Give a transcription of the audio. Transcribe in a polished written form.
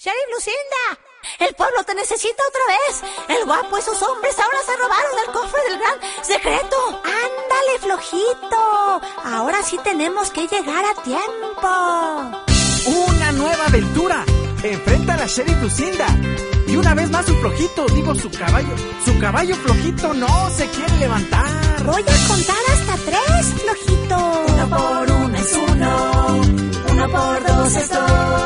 Sheriff Lucinda, el pueblo te necesita otra vez. El guapo y sus hombres ahora se robaron el cofre del gran secreto. Ándale, flojito. Ahora sí tenemos que llegar a tiempo. ¡Una nueva aventura! Enfrenta a la Sheriff Lucinda. Y una vez más su flojito, su caballo flojito no se quiere levantar. Voy a contar hasta 3, flojito. 1 por 1 es 1, 1 por 2 es 2.